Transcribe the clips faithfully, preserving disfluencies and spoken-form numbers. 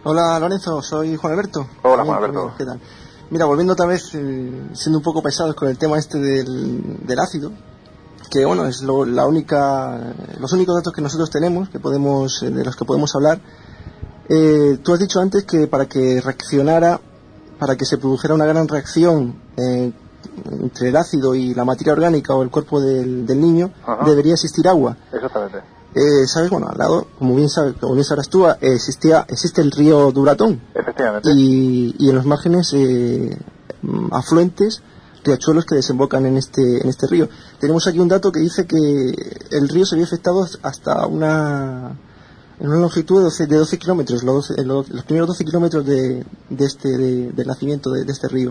Hola Lorenzo, soy Juan Alberto. Hola Juan Alberto. ¿Qué tal? Mira, volviendo otra vez, eh, siendo un poco pesados con el tema este del, del ácido, que bueno, es lo, la única, los únicos datos que nosotros tenemos, que podemos, de los que podemos hablar. Eh, tú has dicho antes que para que reaccionara, para que se produjera una gran reacción eh, entre el ácido y la materia orgánica o el cuerpo del, del niño, Ajá. debería existir agua. Exactamente. Eh, ¿Sabes? Bueno, al lado, como bien sabes, como bien sabrás tú, existía, existe el río Duratón. Efectivamente. Y, y en los márgenes eh, afluentes, riachuelos que desembocan en este en este río. Tenemos aquí un dato que dice que el río se había afectado hasta una en una longitud de doce, de doce kilómetros, los, doce, los, los primeros doce kilómetros de, de este de, del nacimiento de, de este río.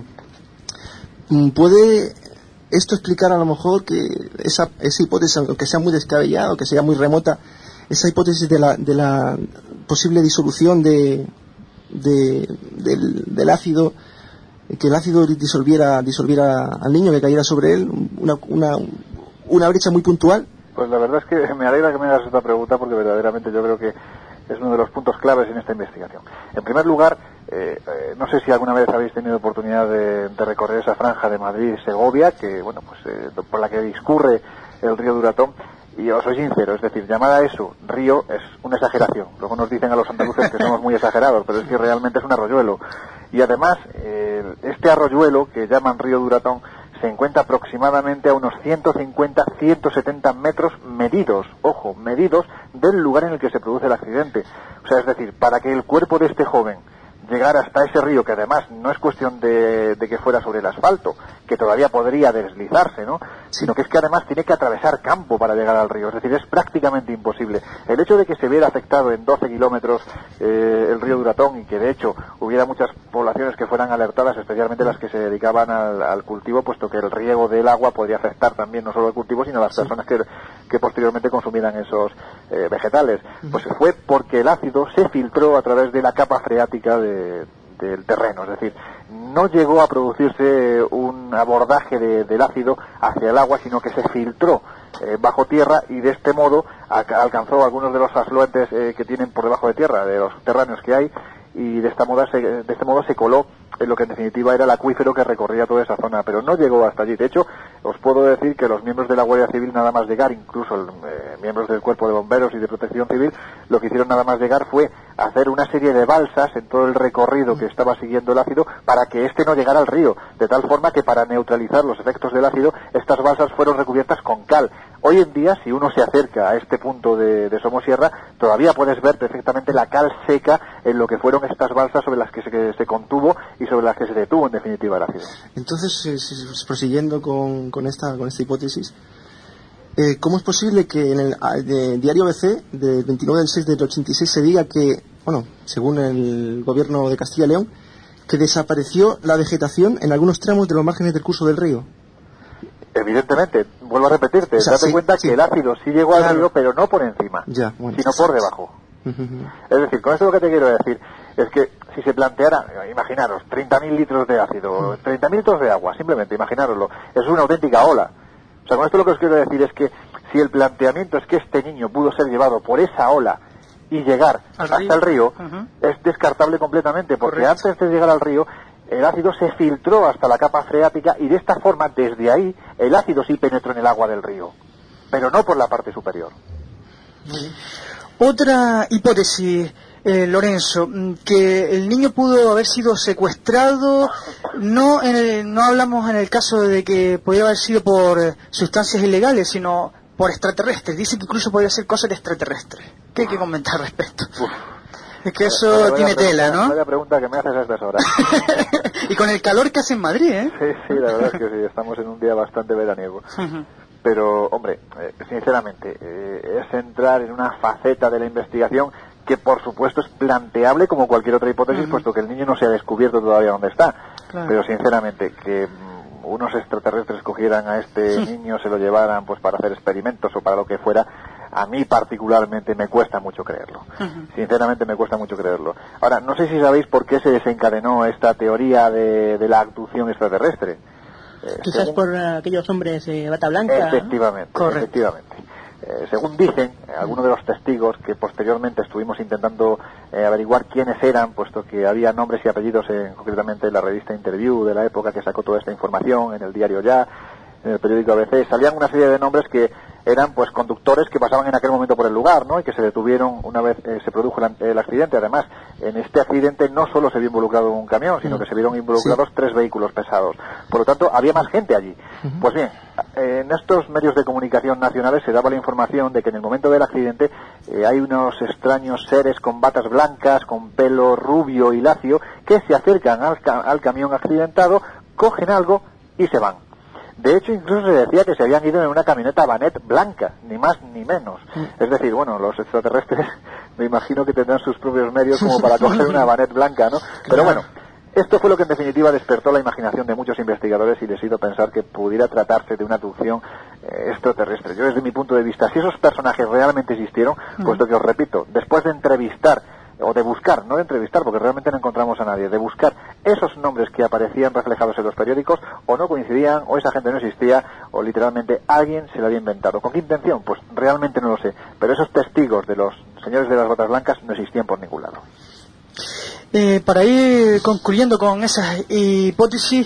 ¿Puede esto explicar a lo mejor que esa, esa hipótesis, aunque sea muy descabellada, aunque sea muy remota, esa hipótesis de la, de la posible disolución de, de, del, del ácido, que el ácido disolviera, disolviera al niño, que cayera sobre él, una, una, una brecha muy puntual? Pues la verdad es que me alegra que me hagas esta pregunta, porque verdaderamente yo creo que es uno de los puntos claves en esta investigación. En primer lugar, eh, eh, no sé si alguna vez habéis tenido oportunidad de, de recorrer esa franja de Madrid-Segovia, que bueno, pues eh, por la que discurre el río Duratón, y os soy sincero, es decir, llamar a eso río es una exageración. Luego nos dicen a los andaluces que somos muy exagerados, pero es que realmente es un arroyuelo. Y además, eh, este arroyuelo que llaman río Duratón se encuentra aproximadamente a unos ciento cincuenta a ciento setenta metros medidos, ojo, medidos del lugar en el que se produce el accidente. O sea, es decir, para que el cuerpo de este joven llegara hasta ese río, que además no es cuestión de, de que fuera sobre el asfalto, que todavía podría deslizarse, ¿no? Sino que es que además tiene que atravesar campo para llegar al río, es decir, es prácticamente imposible. El hecho de que se viera afectado en doce kilómetros eh, el río Duratón, y que de hecho hubiera muchas poblaciones que fueran alertadas, especialmente las que se dedicaban al, al cultivo, puesto que el riego del agua podría afectar también no solo al cultivo, sino a las sí. personas que, que posteriormente consumieran esos eh, vegetales, pues fue porque el ácido se filtró a través de la capa freática de del terreno, es decir, no llegó a producirse un abordaje de, del ácido hacia el agua, sino que se filtró eh, bajo tierra, y de este modo a, alcanzó algunos de los afluentes eh, que tienen por debajo de tierra, de los subterráneos que hay, y de esta moda se, de este modo se coló en lo que en definitiva era el acuífero que recorría toda esa zona, pero no llegó hasta allí. De hecho, os puedo decir que los miembros de la Guardia Civil, nada más llegar, incluso el, eh, miembros del Cuerpo de Bomberos y de Protección Civil, lo que hicieron nada más llegar fue hacer una serie de balsas en todo el recorrido que estaba siguiendo el ácido para que éste no llegara al río, de tal forma que para neutralizar los efectos del ácido, estas balsas fueron recubiertas con cal. Hoy en día, si uno se acerca a este punto de, de Somosierra, todavía puedes ver perfectamente la cal seca en lo que fueron estas balsas sobre las que se, que se contuvo y sobre las que se detuvo en definitiva el ácido. Entonces, eh, prosiguiendo con, con, esta, con esta hipótesis, eh, ¿cómo es posible que en el de, diario A B C del veintinueve del seis del ochenta y seis se diga que, bueno, según el gobierno de Castilla y León, que desapareció la vegetación en algunos tramos de los márgenes del curso del río? Evidentemente, vuelvo a repetirte, o sea, date sí, cuenta sí. que el ácido sí llegó claro. al río, pero no por encima, ya, bueno, sino por debajo. Uh-huh. Es decir, con esto lo que te quiero decir es que si se planteara, imaginaros, treinta mil litros de ácido, uh-huh. treinta mil litros de agua, simplemente, imaginároslo, es una auténtica ola. O sea, con esto lo que os quiero decir es que si el planteamiento es que este niño pudo ser llevado por esa ola y llegar ¿Al hasta río? el río, uh-huh. es descartable completamente, porque Correcto. antes de llegar al río, el ácido se filtró hasta la capa freática, y de esta forma, desde ahí, el ácido sí penetró en el agua del río, pero no por la parte superior. Otra hipótesis, eh, Lorenzo, que el niño pudo haber sido secuestrado, no en el, no hablamos en el caso de que pudiera haber sido por eh, sustancias ilegales, sino por extraterrestres. Dicen que incluso podría ser cosas de extraterrestres. ¿Qué hay que comentar al respecto? Uf. Es que eso bueno, tiene tela, ¿no? Vaya pregunta que me haces a estas horas. Y con el calor que hace en Madrid, ¿eh? Sí, sí, la verdad es que sí, estamos en un día bastante veraniego. Uh-huh. Pero, hombre, eh, sinceramente, eh, es entrar en una faceta de la investigación que, por supuesto, es planteable como cualquier otra hipótesis, uh-huh. puesto que el niño no se ha descubierto todavía dónde está. Claro. Pero, sinceramente, que mm, unos extraterrestres cogieran a este sí. niño, se lo llevaran pues para hacer experimentos o para lo que fuera, a mí particularmente me cuesta mucho creerlo. Uh-huh. Sinceramente me cuesta mucho creerlo. Ahora, no sé si sabéis por qué se desencadenó esta teoría de, de la abducción extraterrestre. Eh, Quizás según... por uh, aquellos hombres de bata blanca. Efectivamente, ¿no? efectivamente. Eh, según dicen eh, algunos de los testigos que posteriormente estuvimos intentando eh, averiguar quiénes eran, puesto que había nombres y apellidos en, concretamente en la revista Interview de la época que sacó toda esta información, en el diario Ya, en el periódico A B C, salían una serie de nombres que eran pues conductores que pasaban en aquel momento por el lugar, ¿no? Y que se detuvieron una vez eh, se produjo el, el accidente. Además, en este accidente no solo se vio involucrado un camión, sino que se vieron involucrados sí. tres vehículos pesados. Por lo tanto, había más gente allí. Uh-huh. Pues bien, en estos medios de comunicación nacionales se daba la información de que en el momento del accidente eh, hay unos extraños seres con batas blancas, con pelo rubio y lacio, que se acercan al, ca- al camión accidentado, cogen algo y se van. De hecho, incluso se decía que se habían ido en una camioneta Vanet blanca, ni más ni menos. Mm. Es decir, bueno, los extraterrestres me imagino que tendrán sus propios medios como para coger una Vanet blanca, ¿no? Claro. Pero bueno, esto fue lo que en definitiva despertó la imaginación de muchos investigadores y les hizo pensar que pudiera tratarse de una abducción eh, extraterrestre. Yo, desde mi punto de vista, si esos personajes realmente existieron, mm. puesto que os repito, después de entrevistar o de buscar, no de entrevistar, porque realmente no encontramos a nadie, de buscar esos nombres que aparecían reflejados en los periódicos, o no coincidían, o esa gente no existía, o literalmente alguien se lo había inventado. ¿Con qué intención? Pues realmente no lo sé, pero esos testigos de los señores de las botas blancas no existían por ningún lado. Eh, para ir concluyendo con esas hipótesis,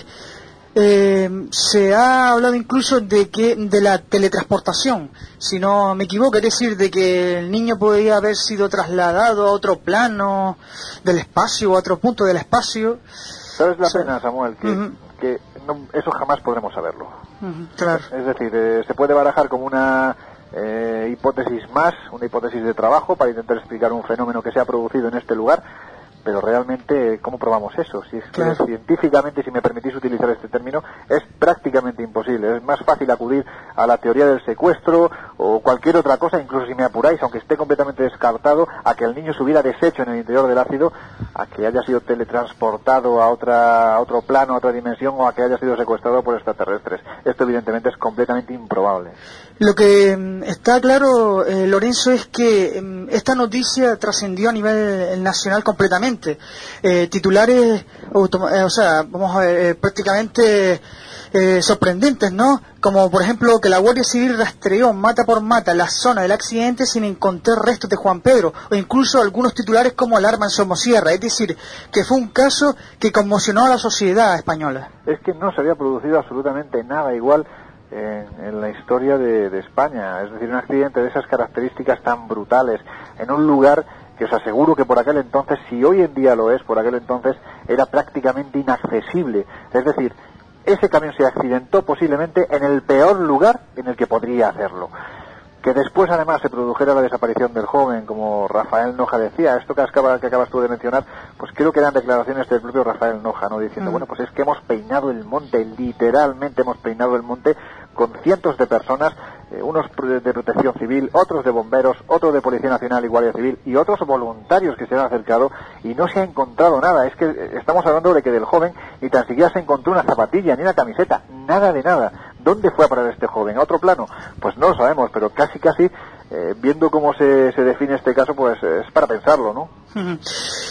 Eh, se ha hablado incluso de que de la teletransportación, si no me equivoco, es decir, de que el niño podría haber sido trasladado a otro plano del espacio, a otro punto del espacio. ¿Sabes la sí. pena, Samuel? Que, uh-huh. que no, eso jamás podremos saberlo. Uh-huh, claro. Es decir, eh, se puede barajar como una eh, hipótesis más, una hipótesis de trabajo para intentar explicar un fenómeno que se ha producido en este lugar, pero realmente, ¿cómo probamos eso? Si es que claro. científicamente, si me permitís utilizar este término, es prácticamente imposible. Es más fácil acudir a la teoría del secuestro o cualquier otra cosa, incluso si me apuráis, aunque esté completamente descartado, a que el niño se hubiera deshecho en el interior del ácido, a que haya sido teletransportado a otra a otro plano, a otra dimensión, o a que haya sido secuestrado por extraterrestres. Esto evidentemente es completamente improbable. Lo que está claro, eh, Lorenzo, es que eh, esta noticia trascendió a nivel nacional completamente. Eh, titulares, autom- eh, o sea, vamos a ver, eh, prácticamente eh, sorprendentes, ¿no? Como por ejemplo que la Guardia Civil rastreó mata por mata la zona del accidente sin encontrar restos de Juan Pedro, o incluso algunos titulares como alarma en Somosierra. Es decir, que fue un caso que conmocionó a la sociedad española. Es que no se había producido absolutamente nada igual En, en la historia de, de España, es decir, un accidente de esas características tan brutales en un lugar que os aseguro que por aquel entonces, si hoy en día lo es, por aquel entonces era prácticamente inaccesible. Es decir, ese camión se accidentó posiblemente en el peor lugar en el que podría hacerlo. Que después además se produjera la desaparición del joven, como Rafael Noja decía, esto que, acaba, que acabas tú de mencionar, pues creo que eran declaraciones del propio Rafael Noja, ¿no? Diciendo, mm. bueno, pues es que hemos peinado el monte, literalmente hemos peinado el monte con cientos de personas, eh, unos de protección civil, otros de bomberos, otros de Policía Nacional y Guardia Civil, y otros voluntarios que se han acercado, y no se ha encontrado nada. Es que estamos hablando de que del joven ni tan siquiera se encontró una zapatilla, ni una camiseta, nada de nada. ¿Dónde fue a parar este joven? ¿A otro plano? Pues no lo sabemos, pero casi casi, eh, viendo cómo se, se define este caso, pues es para pensarlo, ¿no? Uh-huh.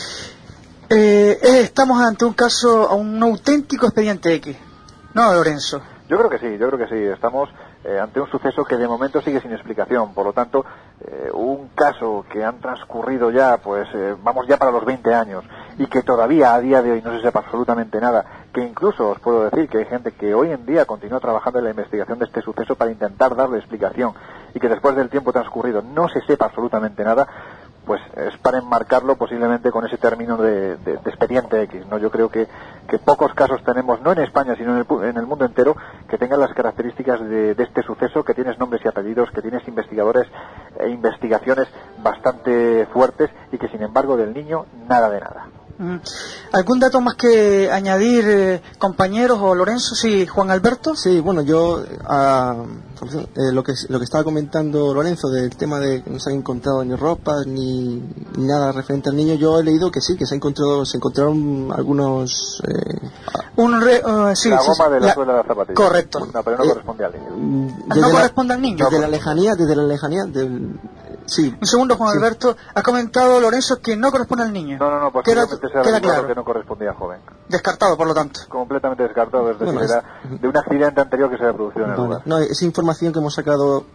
eh, estamos ante un caso, un auténtico expediente X, ¿no, Lorenzo? Yo creo que sí, yo creo que sí. Estamos eh, ante un suceso que de momento sigue sin explicación. Por lo tanto, eh, un caso que han transcurrido ya, pues eh, vamos ya para los veinte años, y que todavía a día de hoy no se sepa absolutamente nada, que incluso os puedo decir que hay gente que hoy en día continúa trabajando en la investigación de este suceso para intentar darle explicación, y que después del tiempo transcurrido no se sepa absolutamente nada, pues es para enmarcarlo posiblemente con ese término de, de, de expediente X, ¿no? Yo creo que, que pocos casos tenemos, no en España, sino en el, en el mundo entero, que tengan las características de, de este suceso, que tienes nombres y apellidos, que tienes investigadores e investigaciones bastante fuertes, y que sin embargo del niño nada de nada. ¿Algún dato más que añadir, eh, compañeros, o Lorenzo? Sí, Juan Alberto. Sí, bueno, yo uh, eh, lo que lo que estaba comentando Lorenzo del tema de que no se han encontrado ni ropas ni, ni nada referente al niño, yo he leído que sí, que se ha encontrado, se encontraron algunos eh, un re, uh, sí, la sí, goma de la, la suela de la zapatilla. Correcto. No, pero no eh, corresponde al niño. No la, corresponde al niño. Desde la lejanía, desde la lejanía del sí. Un segundo, Juan sí. Alberto, ha comentado Lorenzo que no corresponde al niño. No, no, no, pues queda, queda claro que no correspondía al joven. Descartado, por lo tanto. Completamente descartado, es decir, bueno, era de un accidente anterior que se había producido en el vale. lugar. No, es información que hemos sacado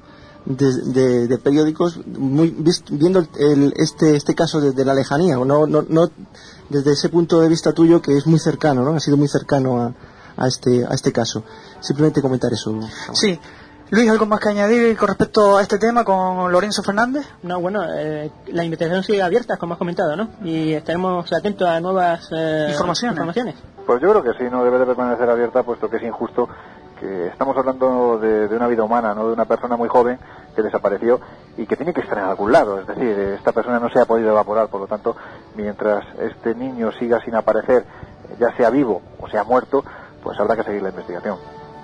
de, de, de periódicos, muy, viendo el, este este caso desde la lejanía, o no, no, no desde ese punto de vista tuyo que es muy cercano, ¿no? Ha sido muy cercano a, a este a este caso. Simplemente comentar eso. Sí. Luis, ¿algo más que añadir con respecto a este tema con Lorenzo Fernández? No, bueno, eh, la investigación sigue abierta, como has comentado, ¿no? Y estaremos atentos a nuevas eh, informaciones. informaciones. Pues yo creo que sí, no debe de permanecer abierta, puesto que es injusto que estamos hablando de, de una vida humana, no de una persona muy joven que desapareció y que tiene que estar en algún lado. Es decir, esta persona no se ha podido evaporar, por lo tanto, mientras este niño siga sin aparecer, ya sea vivo o sea muerto, pues habrá que seguir la investigación.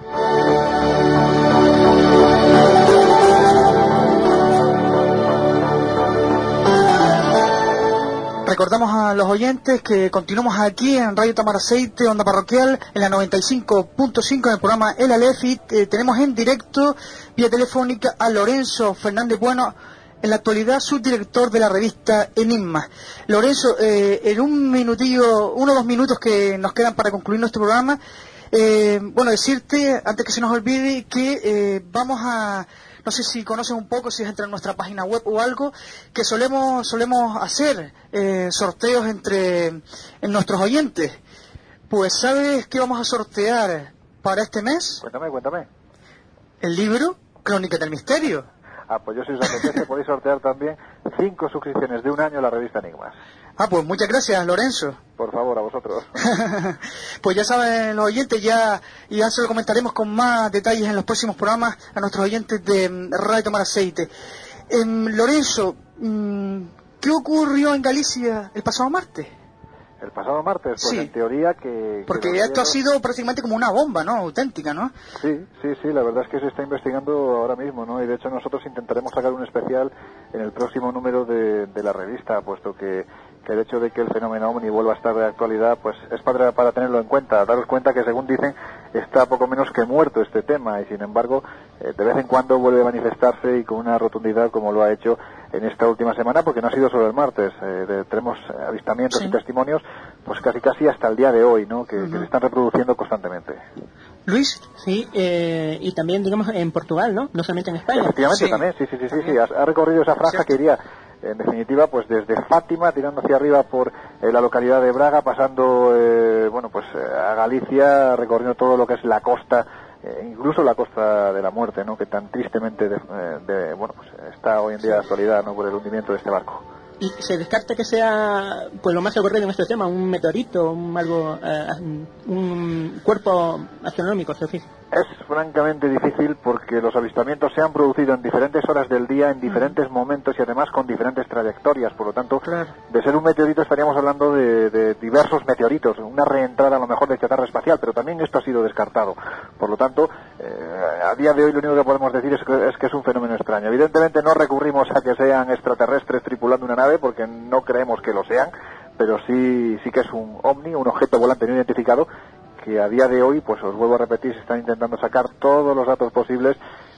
Recordamos a los oyentes que continuamos aquí en Radio Tamaraceite, Onda Parroquial, en la noventa y cinco punto cinco en el programa El Aleph. Eh, tenemos en directo, vía telefónica, a Lorenzo Fernández Bueno, en la actualidad subdirector de la revista Enigma. Lorenzo, eh, en un minutillo, uno o dos minutos que nos quedan para concluir nuestro programa, eh, bueno, decirte, antes que se nos olvide, que eh, vamos a... No sé si conoces un poco, si es entre nuestra página web o algo, que solemos solemos hacer eh, sorteos entre en nuestros oyentes. Pues, ¿sabes qué vamos a sortear para este mes? Cuéntame, cuéntame. El libro Crónica del Misterio. Ah, pues yo si os apetece podéis sortear también cinco suscripciones de un año a la revista Enigmas. Ah, pues muchas gracias, Lorenzo. Por favor, a vosotros. Pues ya saben los oyentes, ya, ya se lo comentaremos con más detalles en los próximos programas a nuestros oyentes de Radio Tamaraceite. Eh, Lorenzo, ¿qué ocurrió en Galicia el pasado martes? El pasado martes, pues sí. En teoría que... Porque que esto ha sido prácticamente como una bomba, ¿no? Auténtica, ¿no? Sí, sí, sí, la verdad es que se está investigando ahora mismo, ¿no? Y de hecho nosotros intentaremos sacar un especial en el próximo número de, de la revista, puesto que, que el hecho de que el fenómeno OVNI vuelva a estar de actualidad, pues es para, para tenerlo en cuenta. Daros cuenta que, según dicen, está poco menos que muerto este tema, y sin embargo, eh, de vez en cuando vuelve a manifestarse, y con una rotundidad como lo ha hecho en esta última semana, porque no ha sido solo el martes. Eh, de, tenemos avistamientos sí. y testimonios, pues casi casi hasta el día de hoy, ¿no? Que, uh-huh. que se están reproduciendo constantemente. Luis, sí, eh, y también, digamos, en Portugal, ¿no? No solamente en España. Efectivamente, sí. también, sí, sí, sí, sí, sí. Ha, ha recorrido esa franja que iría, en definitiva, pues desde Fátima, tirando hacia arriba por eh, la localidad de Braga, pasando, eh, bueno, pues eh, a Galicia, recorriendo todo lo que es la costa, eh, incluso la costa de la muerte, ¿no? Que tan tristemente, de, eh, de, bueno, pues está hoy en día de actualidad, ¿no? Por el hundimiento de este barco. ¿Y se descarta que sea, pues, lo más ocurrido en este tema, un meteorito, un algo, uh, un cuerpo astronómico, Sofía? Es francamente difícil, porque los avistamientos se han producido en diferentes horas del día, en diferentes mm. momentos, y además con diferentes trayectorias. Por lo tanto, claro. de ser un meteorito estaríamos hablando de, de diversos meteoritos, una reentrada a lo mejor de chatarra espacial, pero también esto ha sido descartado. Por lo tanto, eh, a día de hoy lo único que podemos decir es que, es que es un fenómeno extraño. Evidentemente no recurrimos a que sean extraterrestres tripulando una nave, porque no creemos que lo sean, pero sí, sí que es un ovni, un objeto volante no identificado, que a día de hoy, pues os vuelvo a repetir, se están intentando sacar todos los datos posibles,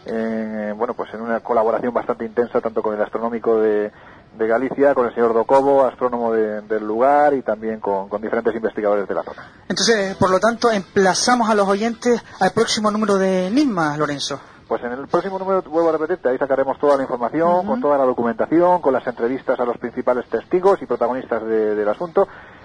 eh, bueno, pues en una colaboración bastante intensa, tanto con el astronómico de, de Galicia, con el señor Docobo, astrónomo de, del lugar, y también con, con diferentes investigadores de la zona. Entonces, por lo tanto, emplazamos a los oyentes al próximo número de Enigma, Lorenzo. Pues en el próximo número, vuelvo a repetirte, ahí sacaremos toda la información, uh-huh. con toda la documentación, con las entrevistas a los principales testigos y protagonistas de, del asunto.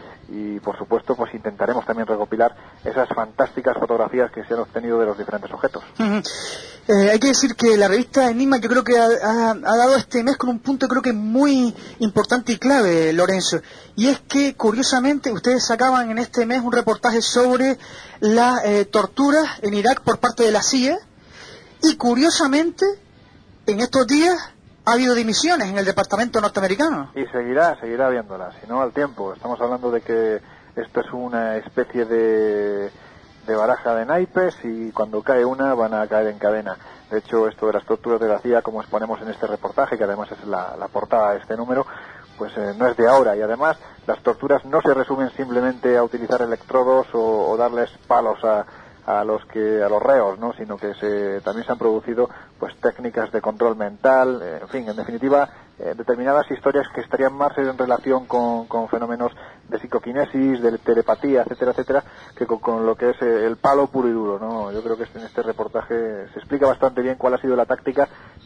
Y por supuesto, pues intentaremos también recopilar esas fantásticas fotografías que se han obtenido de los diferentes objetos. Uh-huh. Eh, hay que decir que la revista Enigma, yo creo que ha, ha, ha dado este mes con un punto, creo que muy importante y clave, Lorenzo, y es que, curiosamente, ustedes sacaban en este mes un reportaje sobre las eh, torturas en Irak por parte de la C I A, y curiosamente, en estos días ha habido dimisiones en el departamento norteamericano. Y seguirá, seguirá habiéndolas, si no al tiempo. Estamos hablando de que esto es una especie de, de baraja de naipes, y cuando cae una van a caer en cadena. De hecho, esto de las torturas de la C I A, como exponemos en este reportaje, que además es la, la portada de este número, pues eh, no es de ahora. Y además, las torturas no se resumen simplemente a utilizar electrodos o, o darles palos a a los que a los reos, ¿no? Sino que se, también se han producido, pues, técnicas de control mental, eh, en fin, en definitiva, eh, determinadas historias que estarían más en relación con, con fenómenos de psicoquinesis, de telepatía, etcétera, etcétera, que con, con lo que es el palo puro y duro, ¿no? Yo creo que en este reportaje se explica bastante bien cuál ha sido la táctica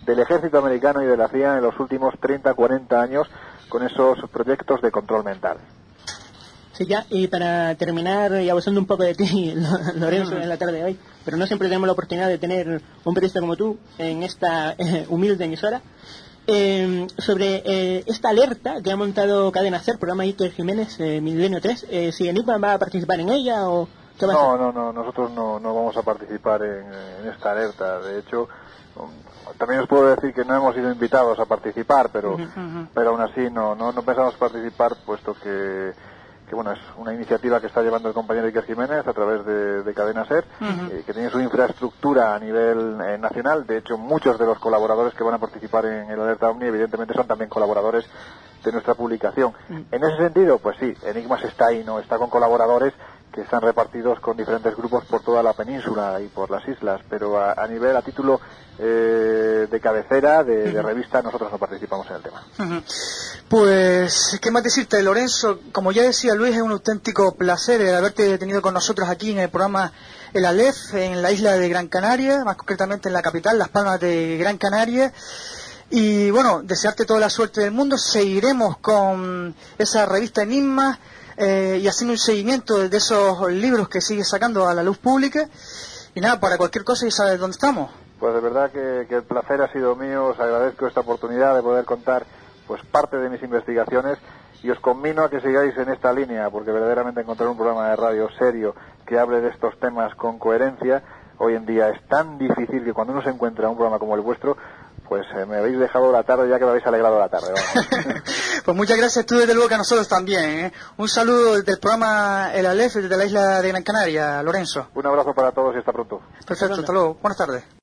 del ejército americano y de la C I A en los últimos treinta, cuarenta años con esos proyectos de control mental. Sí, ya, y para terminar, y abusando un poco de ti, Lorenzo, en la tarde de hoy, pero no siempre tenemos la oportunidad de tener un periodista como tú en esta eh, humilde emisora, eh, sobre eh, esta alerta que ha montado Cadena SER, programa Iker Jiménez, eh, Milenio tres, eh, si Enigma va a participar en ella o qué va a No, hacer? no, no, nosotros no, no vamos a participar en, en esta alerta. De hecho, um, también os puedo decir que no hemos sido invitados a participar, pero, uh-huh, uh-huh. pero aún así no, no, no pensamos participar, puesto que que bueno, es una iniciativa que está llevando el compañero Iker Jiménez a través de, de Cadena SER, uh-huh. eh, que tiene su infraestructura a nivel eh, nacional. De hecho, muchos de los colaboradores que van a participar en el Alerta Omni evidentemente son también colaboradores de nuestra publicación. Uh-huh. En ese sentido, pues sí, Enigmas está ahí, ¿no? Está con colaboradores que están repartidos con diferentes grupos por toda la península y por las islas, pero a, a nivel, a título eh, de cabecera, de, uh-huh. de revista, nosotros no participamos en el tema. Uh-huh. Pues, ¿qué más decirte, Lorenzo? Como ya decía Luis, es un auténtico placer el haberte tenido con nosotros aquí en el programa El Aleph, en la isla de Gran Canaria, más concretamente en la capital, Las Palmas de Gran Canaria. Y bueno, desearte toda la suerte del mundo. Seguiremos con esa revista Enigma, Eh, y haciendo un seguimiento de esos libros que sigue sacando a la luz pública. Y nada, para cualquier cosa ya sabes dónde estamos. Pues de verdad que, que el placer ha sido mío. Os agradezco esta oportunidad de poder contar pues parte de mis investigaciones, y os conmino a que sigáis en esta línea, porque verdaderamente encontrar un programa de radio serio que hable de estos temas con coherencia hoy en día es tan difícil que cuando uno se encuentra un programa como el vuestro, pues eh, me habéis dejado la tarde ya que me habéis alegrado la tarde. Pues muchas gracias, tú desde luego que a nosotros también, ¿eh? Un saludo del programa El Aleph desde la isla de Gran Canaria, Lorenzo. Un abrazo para todos y hasta pronto. Perfecto, hasta luego. Buenas tardes.